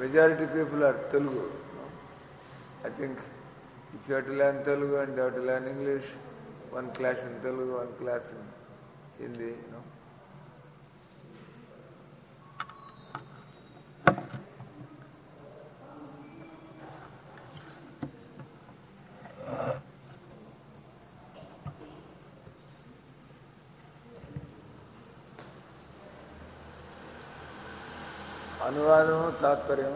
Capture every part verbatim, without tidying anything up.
majority people are Telugu. I think if you have to learn Telugu and you have to learn English, one class in Telugu, one class in Hindi, you know. అనువాదము తాత్పర్యము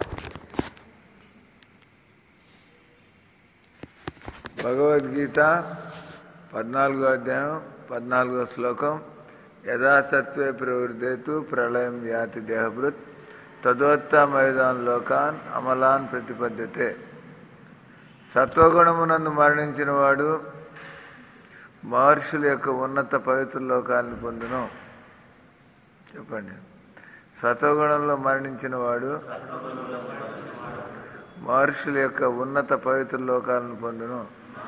భగవద్గీత పద్నాలుగో అధ్యాయం పద్నాలుగో శ్లోకం యథాసత్వే ప్రవృద్ధేతు ప్రళయం యాతి దేహభృత్ తదోత్తమైదాన్ లోకాన్ అమలాన్ ప్రతిపద్యతే. సత్వగుణమునందు మరణించిన వాడు మహర్షుల యొక్క ఉన్నత పవిత్ర లోకాలను పొందును. చెప్పండి. సత్వగుణంలో మరణించిన వాడు మహర్షుల యొక్క ఉన్నత పవిత్ర లోకాలను పొందును.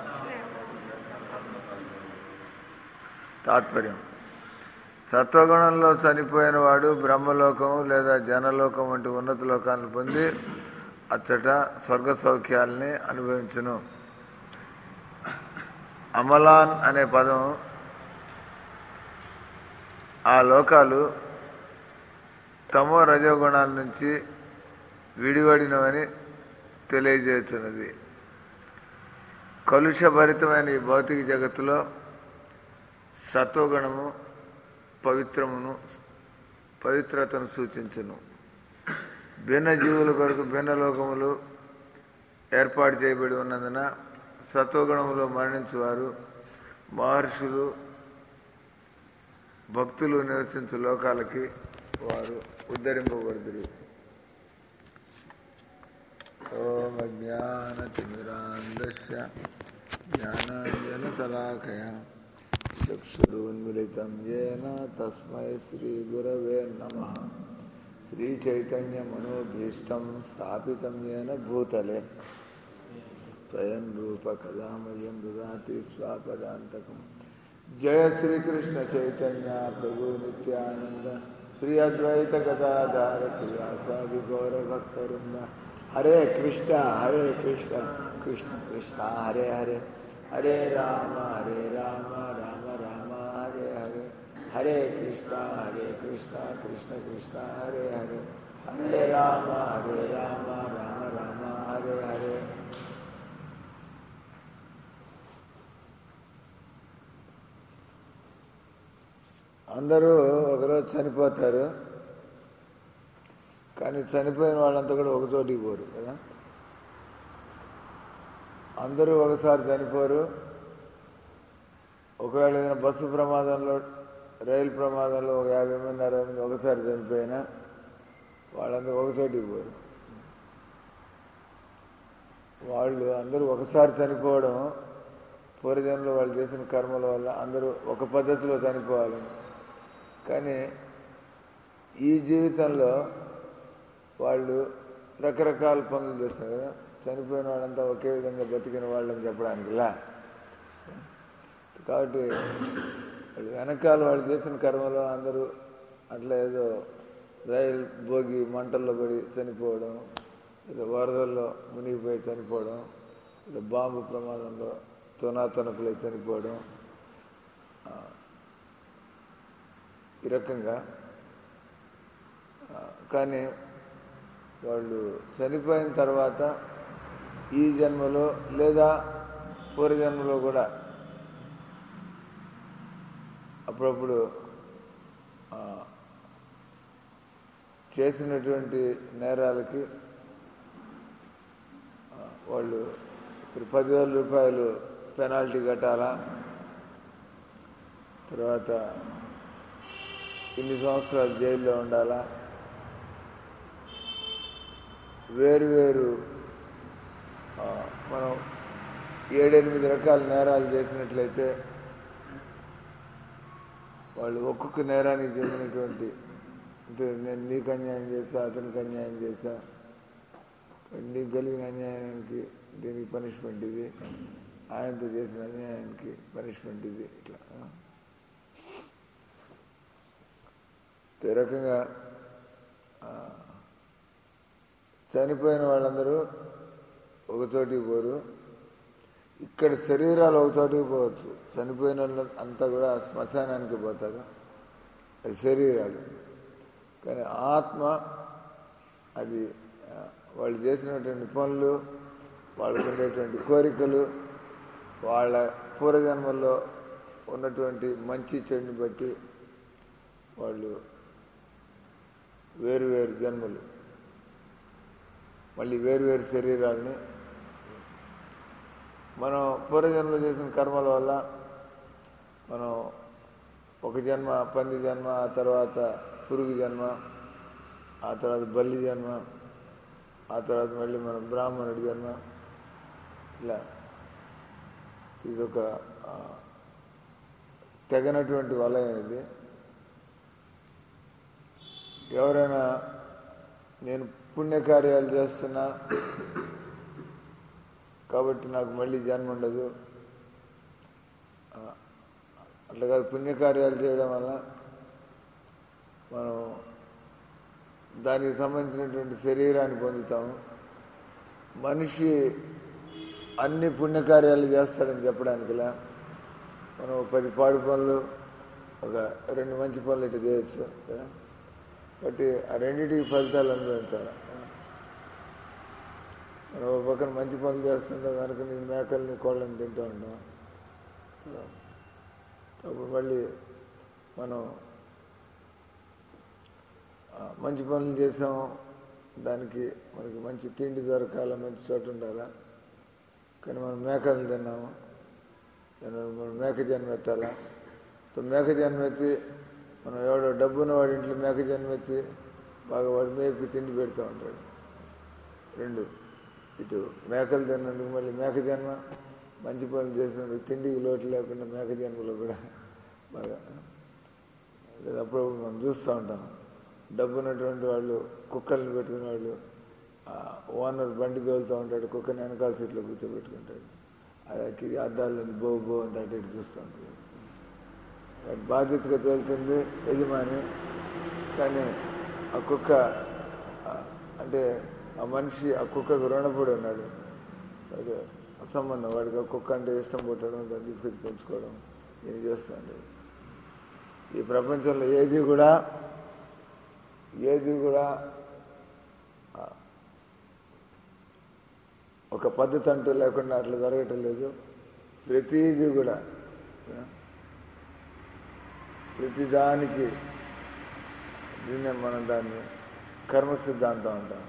తాత్పర్యం: సత్వగుణంలో చనిపోయిన వాడు బ్రహ్మలోకం లేదా జనలోకం వంటి ఉన్నత లోకాలను పొంది అచ్చట స్వర్గ సౌఖ్యాలని అనుభవించును. అమలాన్ అనే పదం ఆ లోకాలు తమో రజోగుణాల నుంచి విడివడినవని తెలియజేస్తున్నది. కలుషభరితమైన ఈ భౌతిక జగత్తులో సత్వగుణము పవిత్రమును పవిత్రతను సూచించును. భిన్న జీవుల కొరకు భిన్న లోకములు ఏర్పాటు చేయబడి ఉన్నందున సత్వగుణములో మరణించువారు మహర్షులు భక్తులు నివసించు లోకాలకి వారు ఉద్ధరింపబడుదురు. ఓం అజ్ఞానతిమిరాంధస్య జ్ఞానాంజనశలాకయా చక్షురున్మిళితం యేన తస్మై శ్రీగురవే నమః. శ్రీచైతన్యమనోభీష్టం స్థాపితం యేన భూతలే స్వయం రూప కదా మह्यं దదాతి స్వపదాంతకం. జయ శ్రీకృష్ణ చైతన్య ప్రభు నిత్యానంద శ్రీ అద్వైత గదాధార శ్రీవాసాది గౌర భక్తవృంద. హరే కృష్ణ హరే కృష్ణ కృష్ణ కృష్ణ హరే హరే హరే రామ హరే రామ రామ రామ హరే హరే హరే కృష్ణ హరే కృష్ణ కృష్ణ కృష్ణ హరే హరే హరే రామ హరే రామ రామ రామ హరే హరే. అందరూ ఒకరోజు చనిపోతారు, కానీ చనిపోయిన వాళ్ళంతా కూడా ఒక చోటికి పోరు కదా. అందరూ ఒకసారి చనిపోరు. ఒకవేళ ఏదైనా బస్సు ప్రమాదంలో రైలు ప్రమాదంలో ఒక యాభై మంది అరవై మంది ఒకసారి చనిపోయినా వాళ్ళందరూ ఒక చోటికి పోరు. వాళ్ళు అందరూ ఒకసారి చనిపోవడం పూర్వజన్మలో వాళ్ళు చేసిన కర్మల వల్ల అందరూ ఒక పద్ధతిలో చనిపోవాలని. కానీ ఈ జీవితంలో వాళ్ళు రకరకాల పనులు చేస్తారు కదా. చనిపోయిన వాళ్ళంతా ఒకే విధంగా బతికిన వాళ్ళని చెప్పడానికిలా. కాబట్టి వాళ్ళు వెనకాల వాళ్ళు చేసిన కర్మలో అందరూ అట్లా ఏదో రైలు భోగి మంటల్లో పడి చనిపోవడం, ఏదో వరదల్లో మునిగిపోయి చనిపోవడం, ఏదో బాంబు ప్రమాదంలో తునాతునకులై చనిపోవడం, ఈ రకంగా. కానీ వాళ్ళు చనిపోయిన తర్వాత ఈ జన్మలో లేదా పూర్వజన్మలో కూడా అప్పుడప్పుడు చేసినటువంటి నేరాలకి వాళ్ళు పదివేల రూపాయలు పెనాల్టీ కట్టాలా, తర్వాత ఇన్ని సంవత్సరాలు జైల్లో ఉండాలా, వేరు వేరు మనం ఏడెనిమిది రకాల నేరాలు చేసినట్లయితే వాళ్ళు ఒక్కొక్క నేరానికి చెందినటువంటి, అంటే నేను నీకు అన్యాయం చేశా, అతనికి అన్యాయం చేశా, నీకు కలిగిన అన్యాయానికి దీనికి పనిష్మెంట్ ఇది, ఆయనతో చేసిన అన్యాయానికి పనిష్మెంట్ ఇది, ఇట్లా ఈ రకంగా చనిపోయిన వాళ్ళందరూ ఒక చోటికి పోరు, ఇక్కడ శరీరాలు ఒక చోటికి పోవచ్చు. చనిపోయిన వాళ్ళు అంతా కూడా శ్మశానానికి పోతారు, అది శరీరాలు. కానీ ఆత్మ అది వాళ్ళు చేసినటువంటి పనులు, వాళ్ళకు ఉండేటువంటి కోరికలు, వాళ్ళ పూర్వజన్మల్లో ఉన్నటువంటి మంచి చెడుని బట్టి వాళ్ళు వేరు వేరు జన్మలు, మళ్ళీ వేరు వేరు శరీరాలని మనం పూర్వజన్మలో చేసిన కర్మల వల్ల మనం ఒక జన్మ పంది జన్మ, ఆ తర్వాత పురుగు జన్మ, ఆ తర్వాత బల్లి జన్మ, ఆ తర్వాత మళ్ళీ మనం బ్రాహ్మణుడి జన్మ, ఇలా ఇదొక తెగనటువంటి వలయం ఇది. ఎవరైనా నేను పుణ్యకార్యాలు చేస్తున్నా కాబట్టి నాకు మళ్ళీ జన్మ ఉండదు, అట్లా కాదు. పుణ్యకార్యాలు చేయడం వల్ల మనం దానికి సంబంధించినటువంటి శరీరాన్ని పొందుతాము. మనిషి అన్ని పుణ్యకార్యాలు చేస్తాడని చెప్పడానికిలా మనం పది పాడు పనులు, ఒక రెండు మంచి పనులు ఇట్లా చేయొచ్చు. కాబట్టి ఆ రెండింటికి ఫలితాలు అనుభవించాలి. మనం ఒక పక్కన మంచి పనులు చేస్తుంటాం, కనుక నేను మేకల్ని కోళ్ళని తింటూ ఉంటాం. అప్పుడు మళ్ళీ మనం మంచి పనులు చేసాము, దానికి మనకి మంచి తిండి దొరకాల, మంచి చోట ఉండాలా. కానీ మనం మేకలు తిన్నాము, మనం మేక జన్మ ఎత్తాలా. మేక జన్మ ఎత్తి మనం ఎవడో డబ్బున్న వాడి ఇంట్లో మేక జన్మ ఎత్తి బాగా వాడి మేపి తిండి పెడుతూ ఉంటాడు. రెండు, ఇటు మేకలు తిన్నందుకు మళ్ళీ మేక జన్మ, మంచి పనులు చేసినందుకు తిండికి లోటు లేకుండా మేక జన్మలో కూడా బాగా. అప్పుడప్పుడు మనం చూస్తూ ఉంటాం, డబ్బు ఉన్నటువంటి వాళ్ళు కుక్కల్ని పెట్టుకునే వాళ్ళు, ఓనర్ బండి తోలుతూ ఉంటాడు, కుక్కని వెనకాల సీట్లో కూర్చోబెట్టుకుంటాడు, అది అద్దాల బో బో అంటే అటు ఇటు చూస్తూ ఉంటాడు. బాధ్యతగా తోలుతుంది యజమాని, కానీ ఆ కుక్క అంటే ఆ మనిషి ఆ కుక్కకు రుణపడి ఉన్నాడు. అదే అసంబంధం, వాడికి ఆ కుక్క అంటే ఇష్టం పుట్టడం, దాన్ని తీసుకొచ్చి పెంచుకోవడం, ఇది చేస్తూ ఉంటాడు. ఈ ప్రపంచంలో ఏది కూడా ఏది కూడా ఒక పద్ధతి అంటూ లేకుండా అట్లా జరగటం లేదు. ప్రతిదీ కూడా ప్రతిదానికి దీన్నే మనం దాన్ని కర్మ సిద్ధాంతం అంటాం.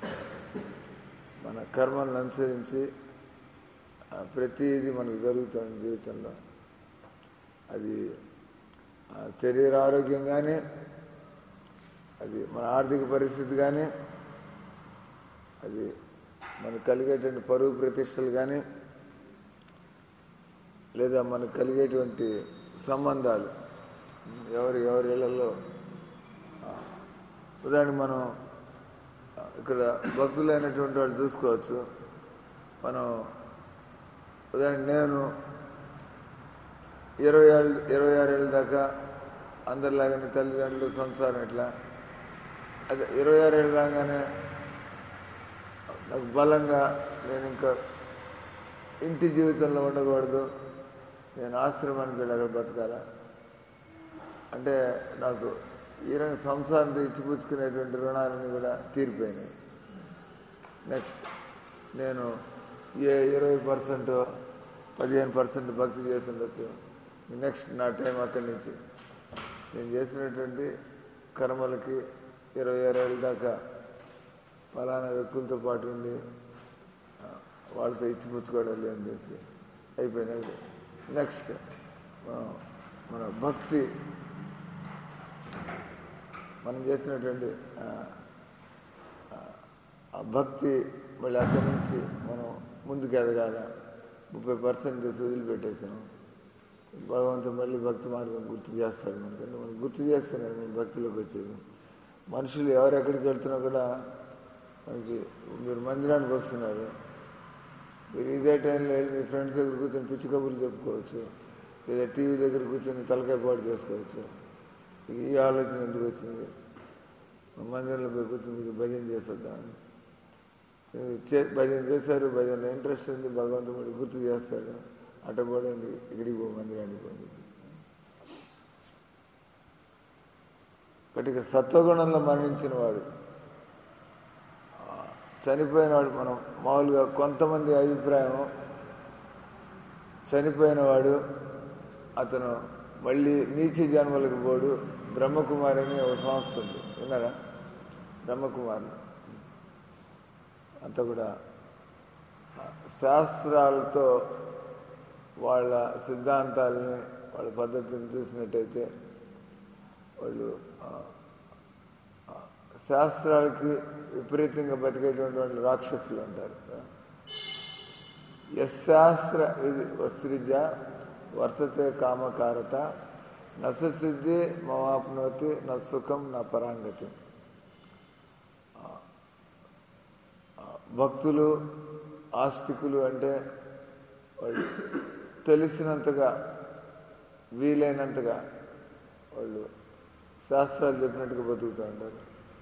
మన కర్మలను అనుసరించి ప్రతిదీ మనకు జరుగుతుంది జీవితంలో. అది శరీర ఆరోగ్యం కానీ, అది మన ఆర్థిక పరిస్థితి కానీ, అది మనకు కలిగేటువంటి పరువు ప్రతిష్టలు కానీ, లేదా మనకు కలిగేటువంటి సంబంధాలు, ఎవరి ఎవరి ఇళ్లలో. ఉదాహరణకు మనం ఇక్కడ భక్తులైనటువంటి వాళ్ళు చూసుకోవచ్చు. మనం ఉదాహరణ నేను ఇరవై ఏళ్ళు ఇరవై ఆరు ఏళ్ళ దాకా అందరిలాగానే తల్లిదండ్రులు సంసారం ఇట్లా, అదే ఇరవై ఆరు ఏళ్ళు రాగానే నాకు బలంగా నేను ఇంకా ఇంటి జీవితంలో ఉండకూడదు, నేను ఆశ్రమానికి వెళ్ళి అక్కడ బతకాల అంటే నాకు ఈ రంగ సంసారంతో ఇచ్చిపుచ్చుకునేటువంటి రుణాలన్నీ కూడా తీరిపోయినాయి. నెక్స్ట్ నేను ఏ ఇరవై పర్సెంట్ పదిహేను పర్సెంట్ భక్తి చేసి ఉండొచ్చు. నెక్స్ట్ నా టైం అక్కడి నుంచి నేను చేసినటువంటి కర్మలకి ఇరవై ఆరు ఏళ్ళ దాకా ఫలానా వ్యక్తులతో పాటు ఉండి వాళ్ళతో ఇచ్చిపుచ్చుకోవడం లేని చేసి అయిపోయినాయి. నెక్స్ట్ మన భక్తి, మనం చేసినటువంటి ఆ భక్తి మళ్ళీ అక్కడి నుంచి మనం ముందుకు ఎదగాల. ముప్పై పర్సెంట్ చేసి వదిలిపెట్టేసాం. భగవంతుడు మళ్ళీ భక్తి మార్గం గుర్తు చేస్తాడు మనకంటే, మనం గుర్తు చేస్తున్నాడు మనం భక్తిలోకి వచ్చేది. మనుషులు ఎవరెక్కడికి వెళ్తున్నా కూడా మనకి, మీరు మందిరానికి వస్తున్నారు, మీరు ఇదే టైంలో వెళ్ళి మీ ఫ్రెండ్స్ దగ్గర కూర్చొని పిచ్చి కబుర్లు చెప్పుకోవచ్చు, లేదా టీవీ దగ్గర కూర్చొని తలకాయ పాటు చేసుకోవచ్చు. ఈ ఆలోచన ఎందుకు వచ్చింది? మందిరంలో పోయి కూర్చొని మీకు భజన చేసేద్దామని. చే భజన చేశారు, భజనలో ఇంట్రెస్ట్ ఉంది, భగవంతుడు గుర్తు చేస్తాడు, అట్టబోయింది ఇక్కడికి పో మంది అనిపోయింది. కాబట్టి ఇక్కడ సత్వగుణంలో మరణించిన వాడు, చనిపోయినవాడు, మనం మామూలుగా కొంతమంది అభిప్రాయం చనిపోయినవాడు అతను మళ్ళీ నీచ జన్మలకు పోడు. బ్రహ్మకుమారి అని ఒక సంస్థ ఉంది, విన్నారా? బ్రహ్మకుమారి అంతా కూడా శాస్త్రాలతో వాళ్ళ సిద్ధాంతాలని వాళ్ళ పద్ధతిని చూసినట్టయితే వాళ్ళు శాస్త్రాలకి విపరీతంగా బతికేటువంటి వాళ్ళు రాక్షసులు అంటారు. యశాస్త్ర ఇది వస్త్రిజ వర్తతే కామకారత నసిద్ధి మమాప్నోతి నా సుఖం నా పరాంగతి. భక్తులు ఆస్తికులు అంటే వాళ్ళు తెలిసినంతగా వీలైనంతగా వాళ్ళు శాస్త్రాలు చెప్పినట్టుగా బతుకుతూ ఉంటారు.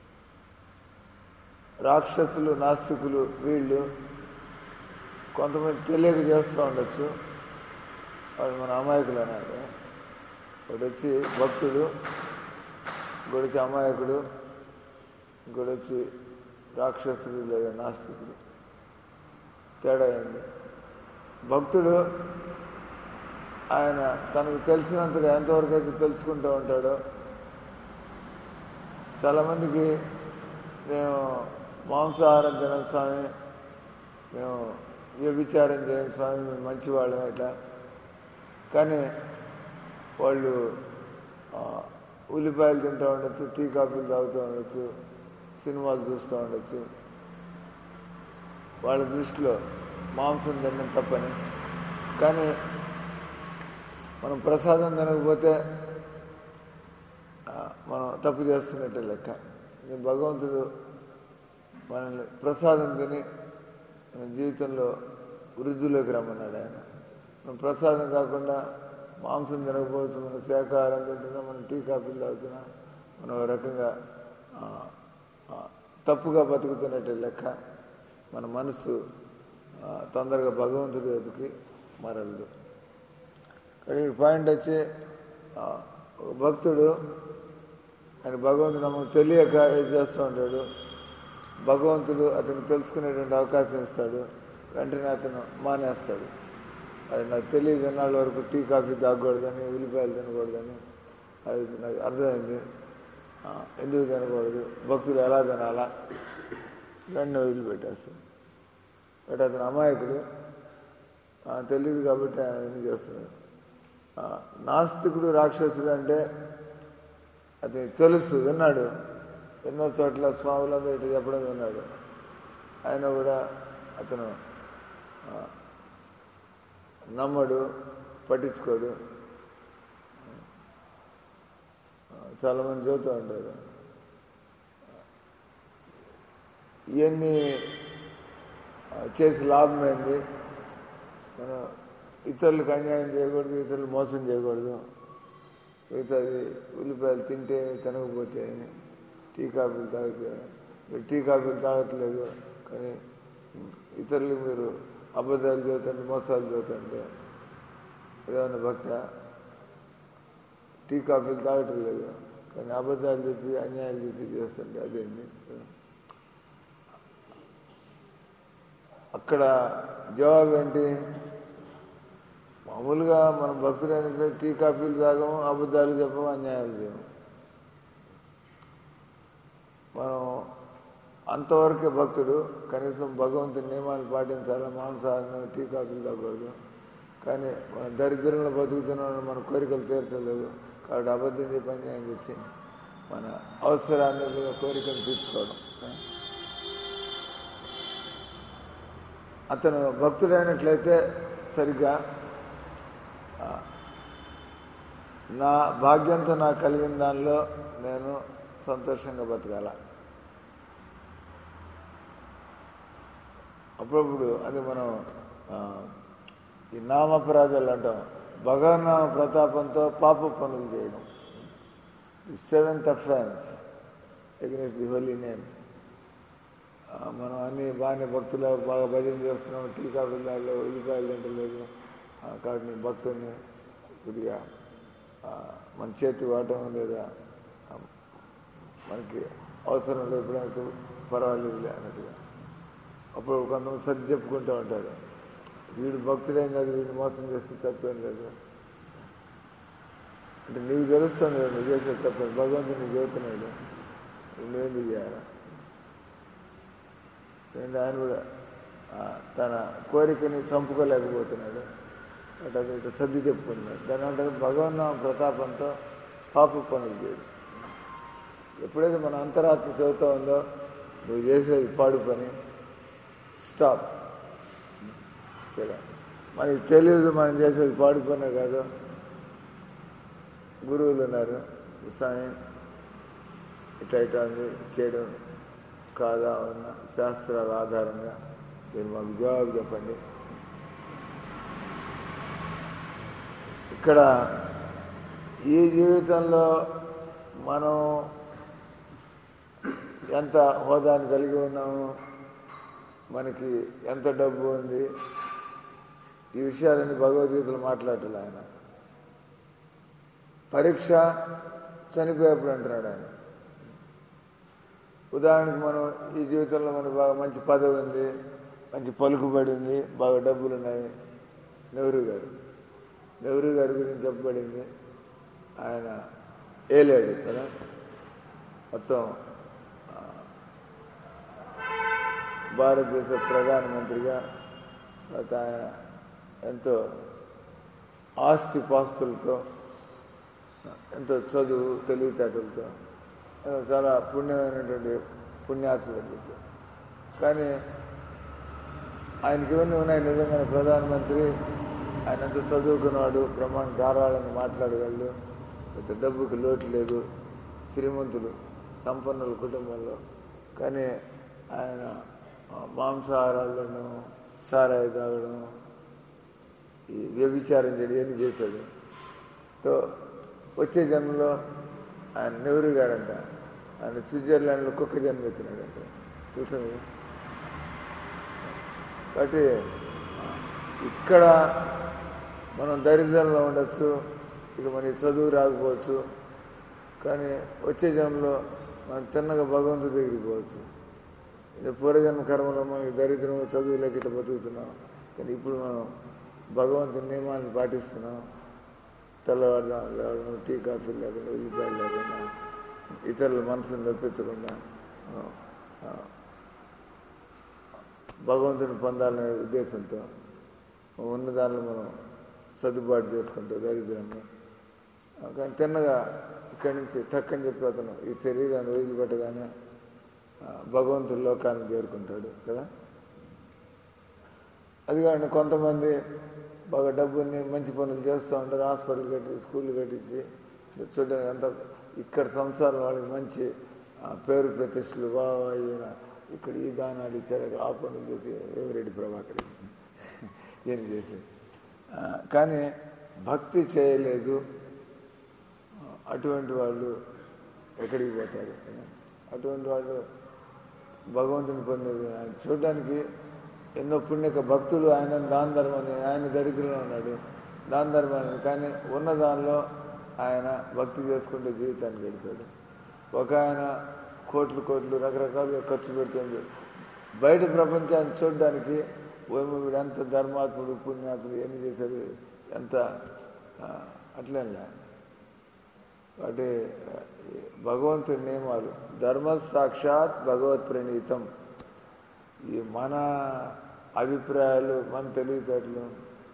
రాక్షసులు నాస్తికులు వీళ్ళు కొంతమంది తెలియక చేస్తూ ఉండొచ్చు, వాళ్ళు మన అమాయకులు అన్నారు. ఒకటి వచ్చి భక్తుడు, ఇంకోటి వచ్చి అమాయకుడు, ఇంకోటి వచ్చి రాక్షసుడు లేదా నాస్తికుడు. తేడా అయింది. భక్తుడు ఆయన తనకు తెలిసినంతగా ఎంతవరకు అయితే తెలుసుకుంటూ ఉంటాడో, చాలామందికి మేము మాంసాహారం తినం స్వామి, మేము వ్యభిచారం చేయని స్వామి, మేము మంచివాళ్ళం ఇట్లా. కానీ వాళ్ళు ఉల్లిపాయలు తింటూ ఉండొచ్చు, టీ కాఫీలు తాగుతూ ఉండొచ్చు, సినిమాలు చూస్తూ ఉండొచ్చు. వాళ్ళ దృష్టిలో మాంసం తినడం తప్పని. కానీ మనం ప్రసాదం తినకపోతే మనం తప్పు చేస్తున్నట్టే లెక్క. భగవంతుడు మనల్ని ప్రసాదం తిని మన జీవితంలో వృద్ధిలోకి రమ్మన్నాడు ఆయన. మనం ప్రసాదం కాకుండా మాంసం తినకపోవచ్చు, మనం శాకాహారం తింటున్నా, మనం టీ కాఫీలు తాగుతున్నా, మనం ఒక రకంగా తప్పుగా బతుకుతున్నట్టే లెక్క. మన మనసు తొందరగా భగవంతుడి వైపుకి మరలదు. కానీ పాయింట్ వచ్చి భక్తుడు ఆయన భగవంతుడు నమ్మకం తెలియక ఏం చేస్తూ ఉంటాడు. భగవంతుడు అతను తెలుసుకునేటువంటి అవకాశం ఇస్తాడు, వెంటనే అతను మానేస్తాడు. అది నాకు తెలియదు ఎన్నాళ్ళ వరకు టీ కాఫీ తాగకూడదని, ఉల్లిపాయలు తినకూడదని. అది నాకు అర్థమైంది, ఎందుకు తినకూడదు, భక్తులు ఎలా తినాలా, వెంటనే వదిలిపెట్టేస్తాడు. బట్ అతను అమాయకుడు, తెలియదు కాబట్టి ఆయన ఎన్ని చేస్తున్నాడు. నాస్తికుడు రాక్షసుడు అంటే అది తెలుసు, విన్నాడు, ఎన్నో చోట్ల స్వాములందరూ ఇటు చెప్పడం విన్నాడు. ఆయన కూడా అతను నమ్మడు, పట్టించుకోడు. చాలామంది చూస్తూ ఉంటారు. ఇవన్నీ చేసి లాభమైంది. మనం ఇతరులకు అన్యాయం చేయకూడదు, ఇతరులు మోసం చేయకూడదు. మిగతాది ఉల్లిపాయలు తింటే తినకపోతే, టీ కాఫీలు తాగితే, మీరు టీ కాఫీలు తాగట్లేదు కానీ ఇతరులకు మీరు అబద్ధాలు చదువుతుంటే, మోసాలు చదువుతుంటే ఏదైనా భక్త. టీ కాఫీలు తాగటం లేదు కానీ అబద్ధాలు చెప్పి అన్యాయాలు చేసి చేస్తుంటే అదేంటి? అక్కడ జవాబు ఏంటి? మామూలుగా మనం భక్తులైన టీ కాఫీలు తాగము, అబద్ధాలు చెప్పము, అన్యాయాలు చేయము. మనం అంతవరకే భక్తుడు. కనీసం భగవంతుని నియమాలు పాటించాలి, మాంసాహారం, టీ కాఫీలు తాగకూడదు. కానీ మన దరిద్రంలో బతుకుతున్నాం, మన కోరికలు తీరటలేదు కాబట్టి అబద్ధం చెప్పి అన్యాయం చెప్పి మన అవసరాన్ని కోరికలు తీర్చుకోవడం. అతను భక్తుడైనట్లయితే సరిగ్గా నా భాగ్యంతో నాకు కలిగిన దానిలో నేను సంతోషంగా బతకాల. అప్పుడప్పుడు అది మనం ఈ నామపరాధాలు అంటాం. భగవన్నామ ప్రతాపంతో పాప పనులు చేయడం, the seventh offence against the holy name. మనం అన్ని బాగానే భక్తులు బాగా భజన చేస్తున్నాం, టీకా బిల్లాల్లో ఉల్లిపాయలు తింటలేదు, కాబట్టి నీ భక్తుల్ని కొద్దిగా మన చేతి వాడటం లేదా మనకి అవసరం లేదు, ఎప్పుడైతే పర్వాలేదులే అన్నట్టుగా. అప్పుడు కొంతమంది సర్ది చెప్పుకుంటూ ఉంటారు, వీడు భక్తుడేం కాదు, వీడిని మోసం చేస్తే తప్పేం లేదు అంటే నీకు తెలుస్తుంది కదా నువ్వు చేసే తప్పేది, భగవంతుడు నీకు చెబుతున్నాడు, నువ్వేందుకు చేయాలా? ఆయన కూడా తన కోరికని చంపుకోలేకపోతున్నాడు, అటు ఇటు సర్ది చెప్పుకున్నాడు. దాని అంటే భగవన్నామ ప్రతాపంతో పాప పనులు చేయడు. ఎప్పుడైతే మన అంతరాత్మ చదువుతూ ఉందో నువ్వు చేసేది పాడు పని, స్టాప్. మనకి తెలియదు మనం చేసేది పాడు పనే కాదు. గురువులు ఉన్నారు, స్వామి ఇట్లా ఇట్లా ఉంది చేయడం కాదా ఉన్న శాస్త్రాల ఆధారంగా మీరు మాకు జవాబు చెప్పండి. ఇక్కడ ఈ జీవితంలో మనం ఎంత హోదాని కలిగి ఉన్నాము, మనకి ఎంత డబ్బు ఉంది, ఈ విషయాలన్నీ భగవద్గీతలు మాట్లాడాలి ఆయన. పరీక్ష చనిపోయేప్పుడు అంటున్నాడు ఆయన. ఉదాహరణకు మనం ఈ జీవితంలో మనకు బాగా మంచి పదవి ఉంది, మంచి పలుకుబడి ఉంది, బాగా డబ్బులు ఉన్నాయి. నెహ్రూ గారు నెహ్రూ గారి గురించి చెప్పబడింది, ఆయన ఏలేడు కదా, మొత్తం భారతదేశ ప్రధానమంత్రిగా. తర్వాత ఆయన ఎంతో ఆస్తిపాస్తులతో, ఎంతో చదువు తెలివితేటలతో చాలా పుణ్యమైనటువంటి పుణ్యాత్ముడు. కానీ ఆయనకి ఇవన్నీ ఉన్నాయి నిజంగానే. ప్రధానమంత్రి ఆయన ఎంతో చదువుకున్నాడు, ప్రమాణం ధారాళంగా మాట్లాడగలడు, అయితే డబ్బుకి లోటు లేదు, శ్రీమంతులు సంపన్నుల కుటుంబంలో. కానీ ఆయన మాంసాహారాలను, సారాయి తాగడం, ఈ వ్యభిచారం చేయడం ఇవన్నీ చేశాడు. తో వచ్చే జన్మలో ఆయన నెహ్రూ గారంట ఆయన స్విట్జర్లాండ్లో కుక్క జన్మ ఎత్తినాడంట, చూసాను. కాబట్టి ఇక్కడ మనం దరిద్రంలో ఉండొచ్చు, ఇక మనకి చదువు రాకపోవచ్చు, కానీ వచ్చే జన్మలో మనం తిన్నగా భగవంతుడి దగ్గరికి పోవచ్చు. ఇది పూర్వజన్మ కర్మలో మనకి దరిద్రం చదువు లేక ఇట్లా బతుకుతున్నాం, కానీ ఇప్పుడు మనం భగవంతుని నియమాలను పాటిస్తున్నాం. తెల్లవారుదాం లేవడం, టీ కాఫీ లేకుండా, ఉల్లిపాయలు లేకుండా, ఇతరుల మనసును నొప్పించకుండా భగవంతుని పొందాలనే ఉద్దేశంతో ఉన్న దానిలో మనం సర్దుబాటు చేసుకుంటాం దరిద్రంగా. కానీ తిన్నగా ఇక్కడి నుంచి టక్కని చెప్పి అతను ఈ శరీరాన్ని వదిలిపెట్టగానే భగవంతుడి లోకాన్ని చేరుకుంటాడు కదా. అది కానీ కొంతమంది బాగా డబ్బుని మంచి పనులు చేస్తూ ఉంటారు, హాస్పిటల్ కట్టి స్కూళ్ళు కట్టించి చూడడానికి అంత ఇక్కడ సంసారం వాళ్ళకి మంచి పేరు ప్రతిష్టలు బాగా ఈయన ఇక్కడ ఈ దానాలు ఇచ్చాడు, ఆ పనులు చేసి వేమిరెడ్డి ప్రభాకర్ ఏం చేసి, కానీ భక్తి చేయలేదు అటువంటి వాళ్ళు ఎక్కడికి పోతారు? అటువంటి వాళ్ళు భగవంతుని పొందేది. ఆయన చూడడానికి ఎన్నో పుణ్యక భక్తులు ఆయన దాన ధర్మాన్ని, ఆయన దరిద్రంలో ఉన్నాడు దాన ధర్మాన్ని, కానీ ఉన్న దానిలో ఆయన భక్తి చేసుకుంటే జీవితాన్ని గడిపాడు. ఒక ఆయన కోట్లు కోట్లు రకరకాలుగా ఖర్చు పెడుతుంది. బయట ప్రపంచాన్ని చూడడానికి వీడు ఎంత ధర్మాత్ముడు పుణ్యాత్ముడు ఎన్ని చేశాడు, ఎంత అట్లనే. వాటి భగవంతుని నియమాలు ధర్మ సాక్షాత్ భగవత్ ప్రణీతం. ఈ మన అభిప్రాయాలు, మన తెలివితేటలు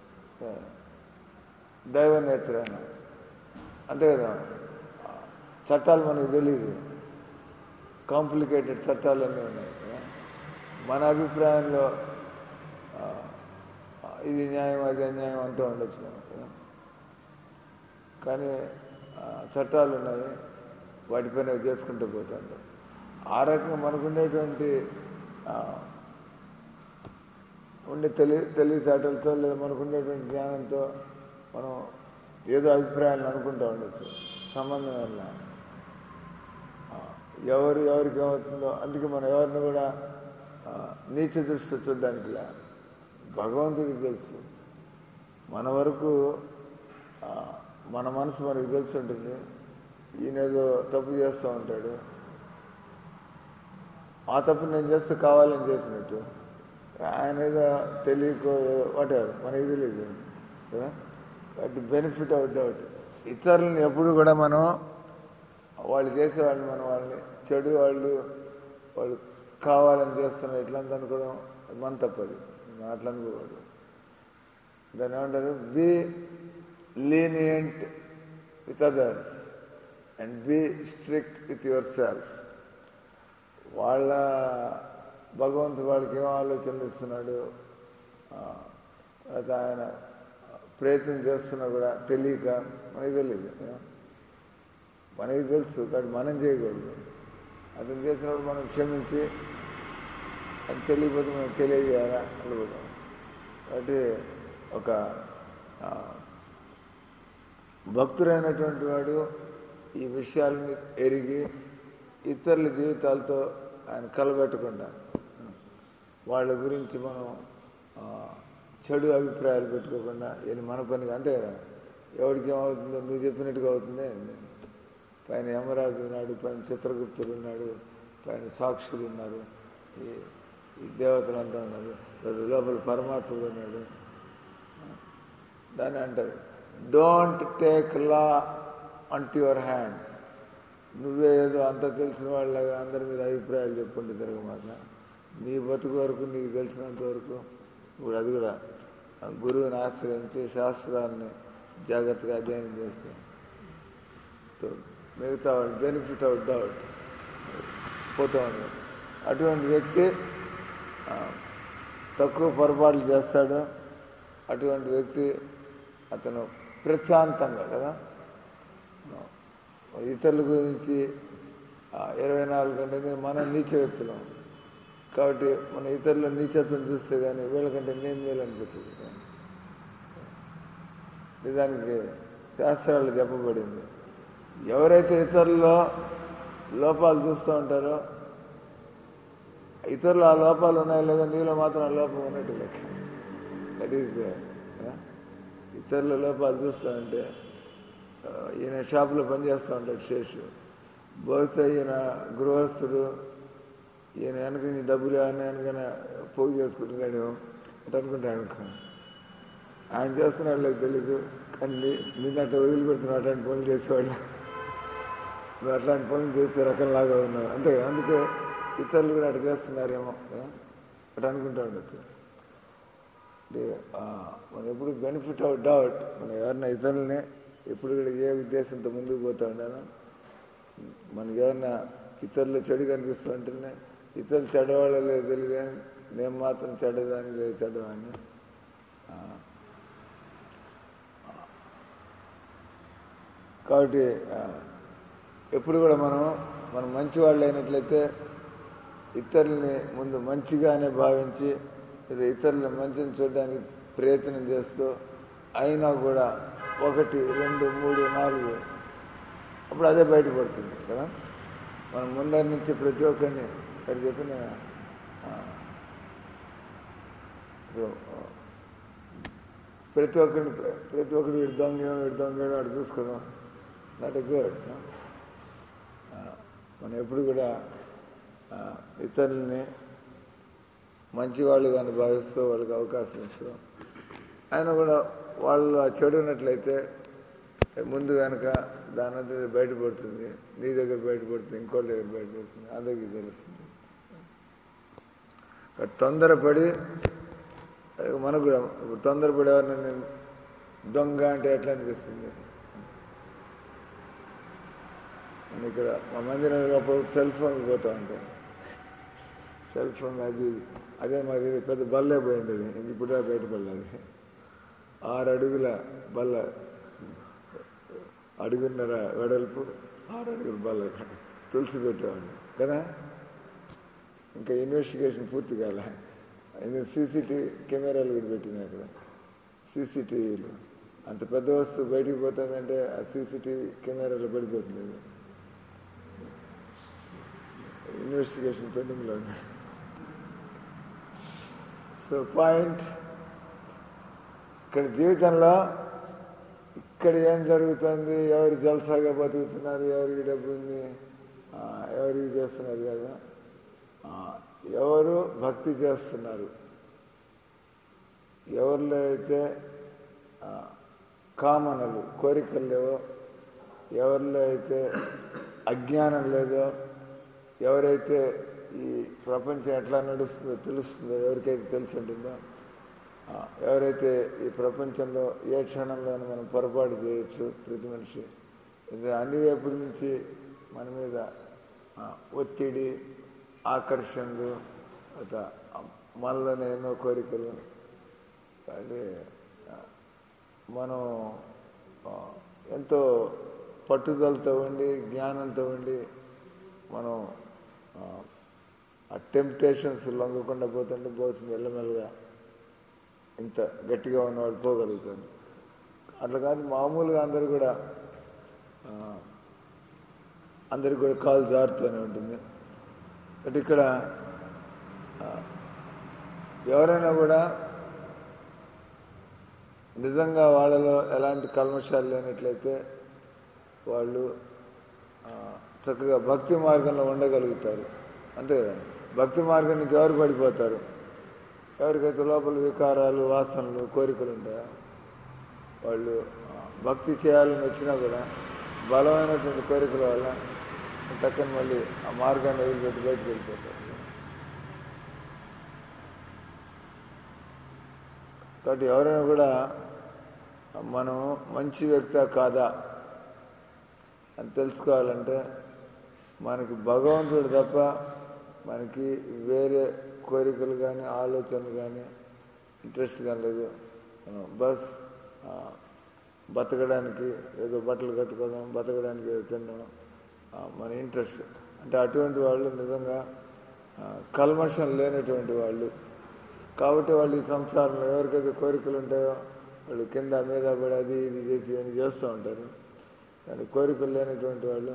దైవ నేత్రాన అంతే కదా. చట్టాలు మనకు తెలియదు, కాంప్లికేటెడ్ చట్టాలన్నీ ఉన్నాయి కదా. మన అభిప్రాయంలో ఇది న్యాయం అది అన్యాయం అంటూ ఉండొచ్చు మనం కదా. కానీ చట్టాలు ఉన్నాయి, వాటిపైన చేసుకుంటూ పోతుంటాం. ఆ రకంగా మనకుండేటువంటి ఉండే తెలివి తెలివితేటలతో లేదా మనకుండేటువంటి జ్ఞానంతో మనం ఏదో అభిప్రాయాలను అనుకుంటూ ఉండొచ్చు, సంబంధం వల్ల ఎవరు ఎవరికి ఏమవుతుందో. అందుకే మనం ఎవరిని కూడా నీచ దృష్టి చూడడానికిలా. భగవంతుడికి తెలుసు. మన వరకు మన మనసు మనకి తెలిసి ఉంటుంది. ఈయనేదో తప్పు చేస్తూ ఉంటాడు, ఆ తప్పు నేను చేస్తే కావాలని చేసినట్టు, ఆయన ఏదో తెలియకో వాటెవర్ మనకి తెలియదు కదా. కాబట్టి బెనిఫిట్ అవుట్ డౌట్. ఇతరులను ఎప్పుడు కూడా మనం వాళ్ళు చేసేవాళ్ళు మనం వాళ్ళని చెడు వాళ్ళు వాళ్ళు కావాలని చేస్తున్నారు ఎట్లంత అనుకోవడం మన తప్పది. అట్లా అనుకోకూడదు. దాన్ని ఏమంటారు, be lenient with others and be strict with yourself. వాళ్ళ భగవంతుడు వాడికి ఏం ఆలోచనలు ఇస్తున్నాడు, తర్వాత ఆయన ప్రయత్నం చేస్తున్నా కూడా తెలియక మనకి తెలియదు. మనకి తెలుసు కానీ మనం చేయకూడదు. అతను చేసినప్పుడు మనం క్షమించి అది తెలియకపోతే మనం తెలియజేయాలా అనుకుంటాం. కాబట్టి ఒక భక్తుడైనటువంటి వాడు ఈ విషయాలని ఎరిగి ఇతరుల జీవితాలతో ఆయన కలబెట్టకుండా వాళ్ళ గురించి మనం చెడు అభిప్రాయాలు పెట్టుకోకుండా ఇది మన పని అంతే కదా. ఎవరికి ఏమవుతుందో నువ్వు చెప్పినట్టుగా అవుతుందే. పైన యమరాజు ఉన్నాడు, పైన చిత్రగుప్తుడు ఉన్నాడు, పైన సాక్షులు ఉన్నారు, ఈ ఈ దేవతలంతా ఉన్నారు, లోపల పరమాత్ముడు ఉన్నాడు. దాన్ని అంటారు don't take law into your hands. నువ్వే ఏదో అంత తెలిసిన వాళ్ళగా అందరి మీద అభిప్రాయాలు చెప్పుకుంటే తిరగమాట. నీ బతుకు వరకు నీకు తెలిసినంత వరకు ఇప్పుడు అది కూడా గురువుని ఆశ్రయించి శాస్త్రాన్ని జాగ్రత్తగా అధ్యయనం చేస్తాం. మిగతా వాళ్ళు బెనిఫిట్ అవుట్ డౌట్ పోతూ ఉంటాడు. అటువంటి వ్యక్తి తక్కువ పొరపాట్లు చేస్తాడు. అటువంటి వ్యక్తి అతను ప్రశాంతంగా కదా, ఇతరుల గురించి ఇరవై నాలుగు గంటల మనం నీచ వ్యక్తులం కాబట్టి మన ఇతరుల నీచత్వం చూస్తే కానీ వీళ్ళకంటే నేను మేలు అనిపించదు. నిజానికి శాస్త్రాలు చెప్పబడింది, ఎవరైతే ఇతరుల్లో లోపాలు చూస్తూ ఉంటారో ఇతరులు ఆ లోపాలు ఉన్నాయో లేదో నీలో మాత్రం ఆ లోపం ఉన్నట్టు లెక్క. దట్ ఈజ్ ఇతరుల లోపాలు చూస్తామంటే ఈయన షాపులో పనిచేస్తూ ఉంటాడు శేషు, బహుశా ఈయన గృహస్థుడు, ఈయన వెనక నీ డబ్బులు ఏమన్నా వెనకైనా పోగు చేసుకుంటున్నాడు అంటే అనుకుంటాను అనుకో. ఆయన చేస్తున్నాడు లేదు తెలీదు, కానీ నిన్ను అట్లా వదిలిపెడుతున్నావు అట్లాంటి పనులు చేసేవాళ్ళు, నువ్వు అట్లాంటి పనులు చేసే రకంలాగా ఉన్నావు అంతే కదా. అందుకే ఇతరులు కూడా అట్లా చేస్తున్నారేమో అట్లా అనుకుంటూ ఉండొచ్చు. అంటే మనం ఎప్పుడు బెనిఫిట్ అవుట్ డౌట్, మనం ఎవరన్నా ఇతరులని ఎప్పుడు కూడా ఏ ఉద్దేశంతో ముందుకు పోతూ ఉండాను. మనకి ఏమన్నా ఇతరులు చెడు కనిపిస్తూ ఉంటేనే ఇతరులు చెడవాళ్ళ లేదు తెలియదు కానీ నేను మాత్రం చెడ్డదాన్ని లేదు చెడ్డవాడిని. కాబట్టి ఎప్పుడు కూడా మనం మనం మంచి వాళ్ళు అయినట్లయితే ఇతరుల్ని ముందు మంచిగానే భావించి ఇతరుల మంచిని చూడడానికి ప్రయత్నం చేస్తూ అయినా కూడా ఒకటి రెండు మూడు నాలుగు అప్పుడు అదే బయటపడుతుంది కదా. మనం ముందరి నుంచి ప్రతి ఒక్కరిని ఇక్కడ చెప్పిన ప్రతి ఒక్కరిని ప్రతి ఒక్కరు వీడు దొంగ వీడు దొంగ వాడు చూసుకోవడం నాట్ ఎ గుడ్. మనం ఎప్పుడు కూడా ఇతరులని మంచివాళ్ళుగాని భావిస్తూ వాళ్ళకి అవకాశం ఇస్తూ ఆయన కూడా వాళ్ళు చెడు ఉన్నట్లయితే ముందు కనుక దాని అంతా బయటపడుతుంది, నీ దగ్గర బయటపడుతుంది, ఇంకోటి దగ్గర బయటపడుతుంది, అందరికీ తెలుస్తుంది. తొందరపడి మనకు కూడా ఇప్పుడు తొందరపడి ఎవరిని దొంగ అంటే ఎట్లా అనిపిస్తుంది. ఇక్కడ మా మందిరంలో అప్పుడు సెల్ ఫోన్కి పోతూ ఉంటాం, సెల్ ఫోన్ అది అదే మరి పెద్ద బల్లే పోయింది, అది ఇప్పుడు బయటపడలేదు. ఆరు అడుగుల బల్ల, అడుగున్నర వెడల్పు, ఆరు అడుగుల బల్ల తులసి పెట్టేవాళ్ళు కదా. ఇంకా ఇన్వెస్టిగేషన్ పూర్తి కాలే, సీసీటీవీ కెమెరాలు కూడా పెట్టినాయి అక్కడ. సీసీటీవీలు అంత పెద్ద వస్తువు బయటికి పోతుందంటే ఆ సీసీటీవీ కెమెరాలో పడిపోతుంది. ఇన్వెస్టిగేషన్ పెండింగ్లో ఉంది. సో పాయింట్ ఇక్కడ జీవితంలో ఇక్కడ ఏం జరుగుతుంది, ఎవరు జల్సాగా బతుకుతున్నారు, ఎవరికి డబ్బు ఉంది, ఎవరికి చేస్తున్నారు కదా, ఎవరు భక్తి చేస్తున్నారు, ఎవరిలో అయితే కామనలు కోరికలు లేవో, ఎవరిలో అయితే అజ్ఞానం లేదో, ఎవరైతే ఈ ప్రపంచం ఎట్లా నడుస్తుందో తెలుస్తుందో, ఎవరికైతే తెలిసి ఉంటుందో, ఎవరైతే ఈ ప్రపంచంలో ఏ క్షణంలోనూ మనం పొరపాటు చేయొచ్చు ప్రతి మనిషి, అన్ని వైపుల నుంచి మన మీద ఒత్తిడి, ఆకర్షణలు, మనలోనే ఎన్నో కోరికలు, అంటే మనం ఎంతో పట్టుదలతో ఉండి జ్ఞానంతో ఉండి మనం ఆ టెంప్టేషన్స్ లొంగకుండా పోతుంటే బహుశా మెల్లమెల్లగా ఇంత గట్టిగా ఉన్నవాడు పోగలుగుతాడు. అట్లా కాదు మామూలుగా అందరు కూడా అందరికి కూడా కాలు జారుతూనే ఉంటుంది. బట్ ఇక్కడ ఎవరైనా కూడా నిజంగా వాళ్ళలో ఎలాంటి కల్మషాలు లేనట్లయితే వాళ్ళు చక్కగా భక్తి మార్గంలో ఉండగలుగుతారు. అంతే కదా, భక్తి మార్గం నుంచి ఎవరు పడిపోతారు, ఎవరికైతే లోపల వికారాలు, వాసనలు, కోరికలు ఉంటాయో వాళ్ళు భక్తి చేయాలని వచ్చినా కూడా బలమైనటువంటి కోరికల వల్ల టక్కన మళ్ళీ ఆ మార్గాన్ని వదిలిపెట్టి బయటకు వెళ్ళిపోతారు. కాబట్టి ఎవరైనా కూడా మనం మంచి వ్యక్తి కాదా అని తెలుసుకోవాలంటే మనకి భగవంతుడు తప్ప మనకి వేరే కోరికలు కానీ ఆలోచనలు కానీ ఇంట్రెస్ట్ కానీ లేదు. బస్ బతకడానికి ఏదో బట్టలు కట్టుకోవడం, బతకడానికి ఏదో తినడం మన ఇంట్రెస్ట్. అంటే అటువంటి వాళ్ళు నిజంగా కల్మషం లేనటువంటి వాళ్ళు. కాబట్టి వాళ్ళు ఈ సంసారంలో ఎవరికైతే కోరికలు ఉంటాయో వాళ్ళు కింద మీద పడి అది ఇది చేసి అని చేస్తూ ఉంటారు. కానీ కోరికలు లేనటువంటి వాళ్ళు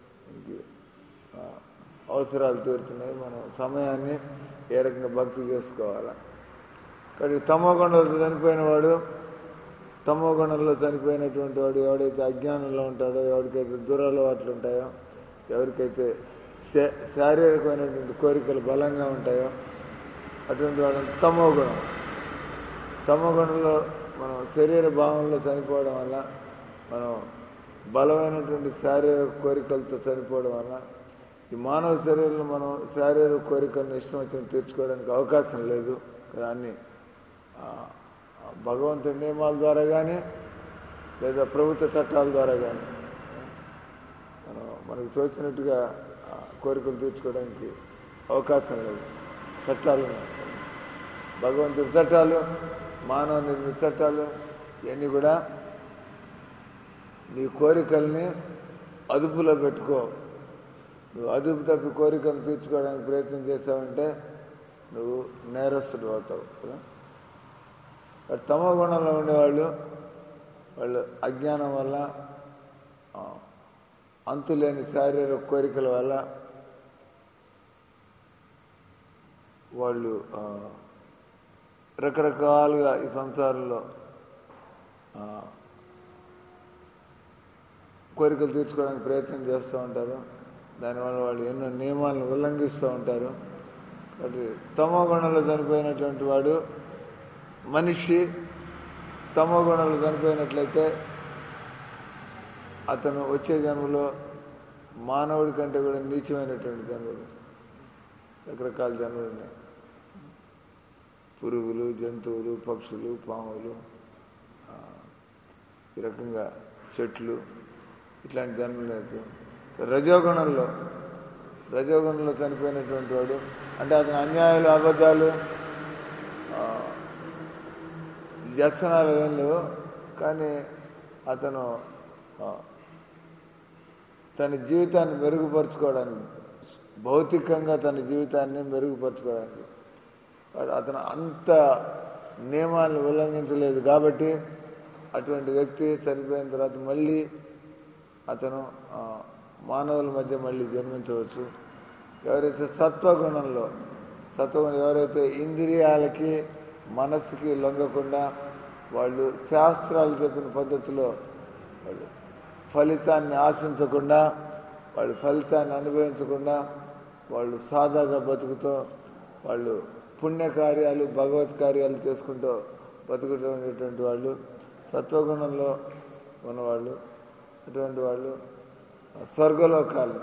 అవసరాలు తీరుతున్నాయి. మనం సమయాన్ని ఏ రకంగా భక్తి చేసుకోవాలా. కానీ తమో గుణంలో చనిపోయిన వాడు, తమో గుణంలో చనిపోయినటువంటి వాడు ఎవడైతే అజ్ఞానంలో ఉంటాడో, ఎవరికైతే దురలవాట్లు ఉంటాయో, ఎవరికైతే శారీరకమైనటువంటి కోరికలు బలంగా ఉంటాయో అటువంటి వాళ్ళని తమో గుణం. తమో గుణంలో మనం శరీర భావంలో చనిపోవడం వల్ల, మనం బలమైనటువంటి శారీరక కోరికలతో చనిపోవడం వల్ల ఈ మానవ శరీరంలో మనం శారీరక కోరికలను ఇష్టం వచ్చిన తీర్చుకోవడానికి అవకాశం లేదు కదా. అన్ని భగవంతుడి నియమాల ద్వారా కానీ లేదా ప్రభుత్వ చట్టాల ద్వారా కానీ మనం మనకు తోచినట్టుగా కోరికలు తీర్చుకోవడానికి అవకాశం లేదు. చట్టాలు ఉన్నాయి, భగవంతుడి చట్టాలు, మానవ నిర్మిత చట్టాలు, ఇవన్నీ కూడా నీ కోరికల్ని అదుపులో పెట్టుకో. నువ్వు అదుపు తప్పి కోరికలు తీర్చుకోవడానికి ప్రయత్నం చేస్తావంటే నువ్వు నేరస్తుడు అవుతావు. తమో గుణంలో ఉండేవాళ్ళు వాళ్ళు అజ్ఞానం వల్ల, అంతులేని శారీరక కోరికల వల్ల వాళ్ళు రకరకాలుగా ఈ సంసారంలో కోరికలు తీర్చుకోవడానికి ప్రయత్నం చేస్తూ ఉంటారు. దానివల్ల వాళ్ళు ఎన్నో నియమాలను ఉల్లంఘిస్తూ ఉంటారు. కాబట్టి తమో గుణంలో చనిపోయినటువంటి వాడు మనిషి తమో గుణంలో చనిపోయినట్లయితే అతను వచ్చే జన్మలో మానవుడి కంటే కూడా నీచమైనటువంటి జన్మలు, రకరకాల జన్మలు ఉన్నాయి. పురుగులు, జంతువులు, పక్షులు, పాములు, ఈ రకంగా చెట్లు, ఇట్లాంటి జన్మలు అయితే రజోగుణంలో రజోగుణంలో చనిపోయినటువంటి వాడు అంటే అతను అన్యాయాలు, అబద్ధాలు, వ్యసనాలు ఏం లేవు. కానీ అతను తన జీవితాన్ని మెరుగుపరుచుకోవడానికి, భౌతికంగా తన జీవితాన్ని మెరుగుపరుచుకోవడానికి అతను అంత నియమాలను ఉల్లంఘించలేదు. కాబట్టి అటువంటి వ్యక్తి చనిపోయిన తర్వాత మళ్ళీ అతను మానవుల మధ్య మళ్ళీ జన్మించవచ్చు. ఎవరైతే సత్వగుణంలో సత్వగుణం ఎవరైతే ఇంద్రియాలకి మనస్సుకి లొంగకుండా, వాళ్ళు శాస్త్రాలు చెప్పిన పద్ధతిలో వాళ్ళు ఫలితాన్ని ఆశించకుండా, వాళ్ళు ఫలితాన్ని అనుభవించకుండా, వాళ్ళు సాదాగా బతుకుతూ, వాళ్ళు పుణ్యకార్యాలు భగవత్ కార్యాలు చేసుకుంటూ బతుకుతూ ఉండేటువంటి వాళ్ళు, సత్వగుణంలో ఉన్నవాళ్ళు, అటువంటి వాళ్ళు స్వర్గలోకాలు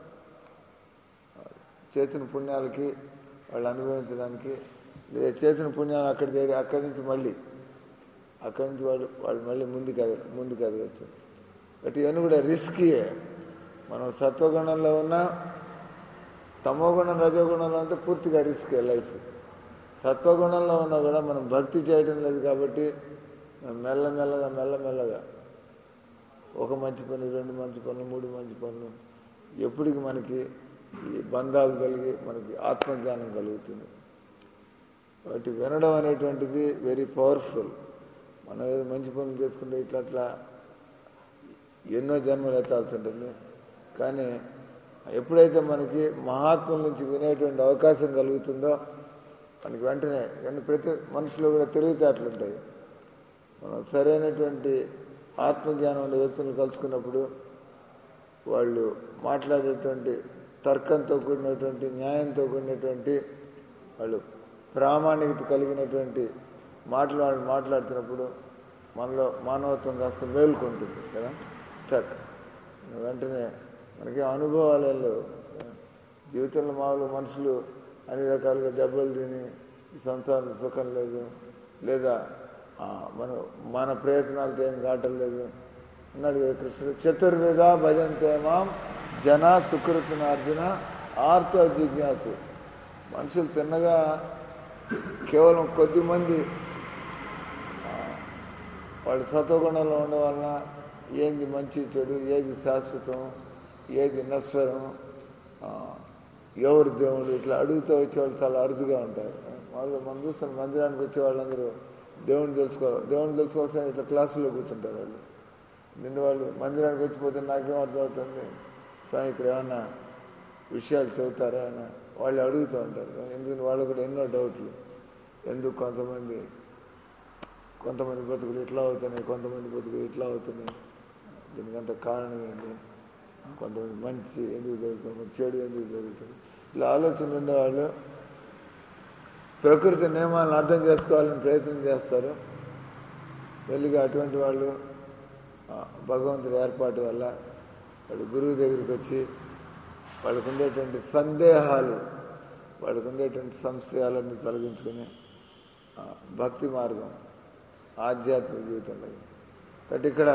చేసిన పుణ్యాలకి వాళ్ళు అనుభవించడానికి, లేదా చేసిన పుణ్యాలు అక్కడి దగ్గర అక్కడి నుంచి మళ్ళీ అక్కడి నుంచి వాళ్ళు వాళ్ళు మళ్ళీ ముందుకు ముందుకు ఎదగచ్చు. బట్ ఇవన్నీ కూడా రిస్కీయే. మనం సత్వగుణంలో ఉన్నా, తమోగుణం రజోగుణంలో ఉంటే పూర్తిగా రిస్కే లైఫ్. సత్వగుణంలో ఉన్నా కూడా మనం భక్తి చేయడం లేదు కాబట్టి మెల్లమెల్లగా మెల్లమెల్లగా ఒక మంచి పని, రెండు మంచి పనులు, మూడు మంచి పనులు, ఎప్పటికి మనకి ఈ బంధాలు కలిగి మనకి ఆత్మజ్ఞానం కలుగుతుంది. కాబట్టి వినడం అనేటువంటిది వెరీ పవర్ఫుల్. మనం ఏదో మంచి పనులు చేసుకుంటే ఇట్లా అట్లా ఎన్నో జన్మలు ఎత్తాల్సి ఉంటుంది. కానీ ఎప్పుడైతే మనకి మహాత్ముల నుంచి వినేటువంటి అవకాశం కలుగుతుందో మనకి వెంటనే, కానీ ప్రతి మనుషులో కూడా తెలివితేటలు ఉంటాయి. మనం సరైనటువంటి ఆత్మజ్ఞానం ఉండే వ్యక్తులను కలుసుకున్నప్పుడు వాళ్ళు మాట్లాడేటువంటి తర్కంతో కూడినటువంటి, న్యాయంతో కూడినటువంటి, వాళ్ళు ప్రామాణికత కలిగినటువంటి మాటలు వాళ్ళు మాట్లాడుతున్నప్పుడు మనలో మానవత్వం కాస్త మేలుకుంటుంది కదా. టక్ వెంటనే మనకి అనుభవాలలో జీవితంలో మామూలు మనుషులు అన్ని రకాలుగా దెబ్బలు తిని ఈ సంసారం సుఖం లేదు, లేదా మన మన ప్రయత్నాలతో ఏం కావటం అన్నాడు కదా కృష్ణుడు. చతుర్వేద భజంతే మాం జన సుకృతిన అర్జున ఆర్తో జిజ్ఞాసు. మనుషులు తిన్నగా కేవలం కొద్ది మంది వాళ్ళు సత్వగుణంలో ఉండడం వలన ఏంది మంచి చెడు, ఏది శాశ్వతం, ఏది నశ్వరం, ఎవరు దేవుడు, ఇట్లా అడుగుతూ వచ్చేవాళ్ళు చాలా అరుదుగా ఉంటారు. వాళ్ళు మనం చూస్తాం మందిరానికి వచ్చే వాళ్ళందరూ దేవుని తెలుసుకోవాలి, దేవుని తెలుసుకోవాల్సిన ఇట్లా క్లాసులో కూర్చుంటారు వాళ్ళు. నిన్న వాళ్ళు మందిరానికి వచ్చిపోతే నాకేం అర్థమవుతుంది, స్వామి ఇక్కడ ఏమన్నా విషయాలు చెబుతారా అని వాళ్ళు అడుగుతూ ఉంటారు. ఎందుకంటే వాళ్ళు కూడా ఎన్నో డౌట్లు. ఎందుకు కొంతమంది కొంతమంది బతుకులు ఇట్లా అవుతున్నాయి, కొంతమంది బతుకులు ఇట్లా అవుతున్నాయి, దీనికంత కారణం ఏంటి, కొంతమంది మంచి ఎందుకు జరుగుతుంది, చెడు ఎందుకు జరుగుతుంది, ఇలా ఆలోచనలు ఉండేవాళ్ళు ప్రకృతి నియమాలను అర్థం చేసుకోవాలని ప్రయత్నం చేస్తారు. వెళ్ళిగా అటువంటి వాళ్ళు భగవంతుడి ఏర్పాటు వల్ల వాళ్ళు గురువు దగ్గరికి వచ్చి వాళ్ళకు ఉండేటువంటి సందేహాలు, వాళ్ళకు ఉండేటువంటి సంశయాలన్నీ తొలగించుకుని భక్తి మార్గం, ఆధ్యాత్మిక జీవితంలో. కాబట్టి ఇక్కడ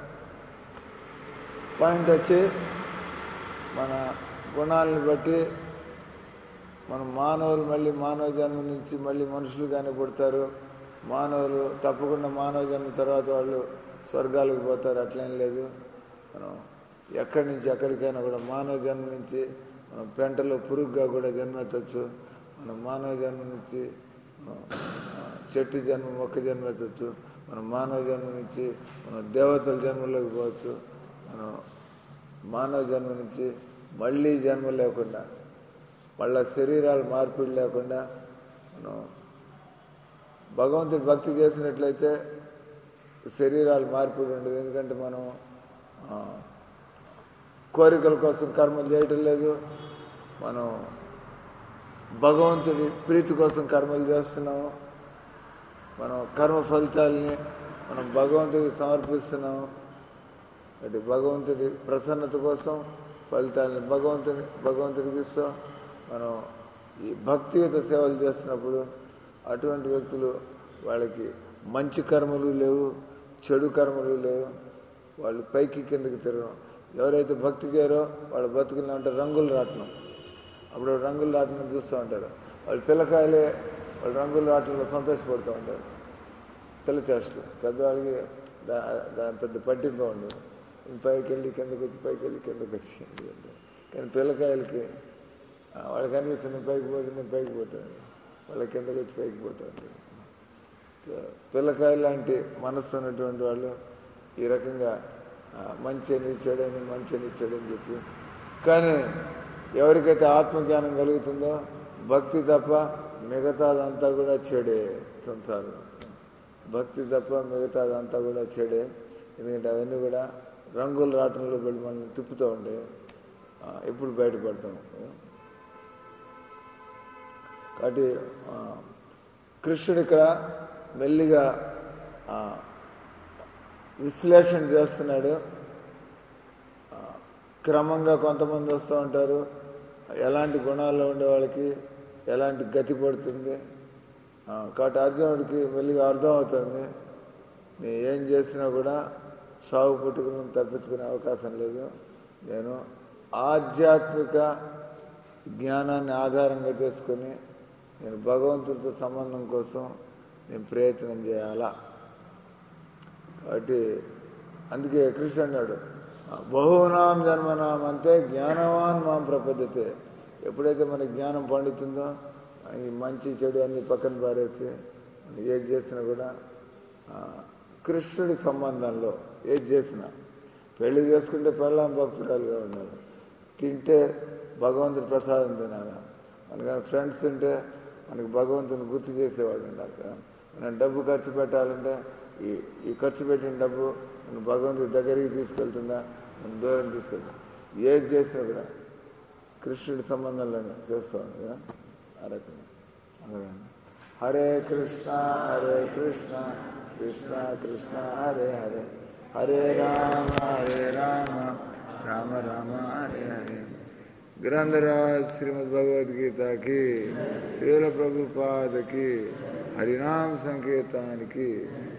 పాయింట్ వచ్చి మన గుణాలను బట్టి మనం మానవులు మళ్ళీ మానవ జన్మ నుంచి మళ్ళీ మనుషులుగానే పుడతారు. మానవులు తప్పకుండా మానవ జన్మ తర్వాత వాళ్ళు స్వర్గాలకు పోతారు, అట్లేం లేదు. మనం ఎక్కడి నుంచి ఎక్కడికైనా కూడా మానవ జన్మ నుంచి మనం పెంటలో పురుగుగా కూడా జన్మెత్తచ్చు, మనం మానవ జన్మ నుంచి చెట్టు జన్మ మొక్క జన్మ ఎత్తచ్చు, మనం మానవ జన్మ నుంచి మనం దేవతల జన్మలోకి పోవచ్చు, మనం మానవ జన్మ నుంచి మళ్ళీ జన్మ లేకుండా, మళ్ళా శరీరాలు మార్పిడి లేకుండా మనం భగవంతుడి భక్తి చేసినట్లయితే శరీరాలు మార్పిడి ఉండదు. ఎందుకంటే మనం కోరికల కోసం కర్మలు చేయటం లేదు, మనం భగవంతుడి ప్రీతి కోసం కర్మలు చేస్తున్నాము, మనం కర్మ ఫలితాలని మనం భగవంతుడికి సమర్పిస్తున్నాము. అంటే భగవంతుడి ప్రసన్నత కోసం ఫలితాలని భగవంతుని భగవంతుడికి ఇస్తాం. మనం ఈ భక్తియుత సేవలు చేస్తున్నప్పుడు అటువంటి వ్యక్తులు వాళ్ళకి మంచి కర్మలు లేవు, చెడు కర్మలు లేవు, వాళ్ళు పైకి కిందకి తిరగడం. ఎవరైతే భక్తి చేయరో వాళ్ళ బతుకులు అంటే రంగులు రాటం, అప్పుడు రంగులు రాటం చూస్తూ ఉంటారు. వాళ్ళు పిల్లకాయలే వాళ్ళు రంగులు రాటంలో సంతోషపడుతూ ఉంటారు. పిల్ల చేష్టలు పెద్దవాళ్ళకి దా దాని పెద్ద పట్టింపు ఉండదు. పైకి వెళ్ళి కిందకి వచ్చి పైకి వెళ్ళి కిందకి వచ్చి కానీ పిల్లకాయలకి వాళ్ళకి అనిపిస్తుంది నేను పైకి పోతే నేను పైకి పోతాను, వాళ్ళ కిందకి వచ్చి పైకి పోతాను. పిల్లకాయలు లాంటి మనస్సు ఉన్నటువంటి వాళ్ళు ఈ రకంగా మంచి అని చెడని మంచి అని చెడని చెప్పి, కానీ ఎవరికైతే ఆత్మజ్ఞానం కలుగుతుందో భక్తి తప్ప మిగతాదంతా కూడా చెడే. సంసారం. భక్తి తప్ప మిగతాదంతా కూడా చెడే. ఎందుకంటే అవన్నీ కూడా రంగుల రాటంలో వెళ్ళి మనల్ని తిప్పుతూ ఉండే. ఎప్పుడు బయటపడతాం. కాబట్టి కృష్ణుడు ఇక్కడ మెల్లిగా విశ్లేషణ చేస్తున్నాడు. క్రమంగా కొంతమంది వస్తూ ఉంటారు, ఎలాంటి గుణాల్లో ఉండే వాళ్ళకి ఎలాంటి గతి పడుతుంది. కాబట్టి అర్జునుడికి మెల్లిగా అర్థమవుతుంది, నేను ఏం చేసినా కూడా సాగు పుట్టుకుని తప్పించుకునే అవకాశం లేదు. నేను ఆధ్యాత్మిక జ్ఞానాన్ని ఆధారంగా చేసుకుని నేను భగవంతుడితో సంబంధం కోసం నేను ప్రయత్నం చేయాలా. కాబట్టి అందుకే కృష్ణ అన్నాడు, బహూనాం జన్మనాం అంతే జ్ఞానవాన్ మాం ప్రపద్యతే. ఎప్పుడైతే మనకి జ్ఞానం పండుతుందో ఈ మంచి చెడు అన్ని పక్కన పారేసి ఏది చేసినా కూడా కృష్ణుడి సంబంధంలో ఏది చేసినా, పెళ్లి చేసుకుంటే పెళ్ళాం భక్తురాలుగా ఉండాలి, తింటే భగవంతుడి ప్రసాదం తినాలి, మనకి ఫ్రెండ్స్ ఉంటే మనకి భగవంతుని గుర్తు చేసేవాడు ఉండాలి కదా. మనం డబ్బు ఖర్చు పెట్టాలంటే ఈ ఈ ఖర్చు పెట్టిన డబ్బు మనం భగవంతుడి దగ్గరికి తీసుకెళ్తుందా, మనం దూరం తీసుకెళ్తాం. ఏది చేసినా కూడా కృష్ణుడి సంబంధంలోనే చేస్తాం కదా. ఆ రకంగా హరే కృష్ణ హరే కృష్ణ కృష్ణ కృష్ణ హరే హరే, హరే రామ హరే రామ రామ రామ హరే హరే. గ్రంథరాజ్ శ్రీమద్ భగవద్గీతకి, శ్రీల ప్రభుపాదకి, హరినామ సంకీర్తనానికి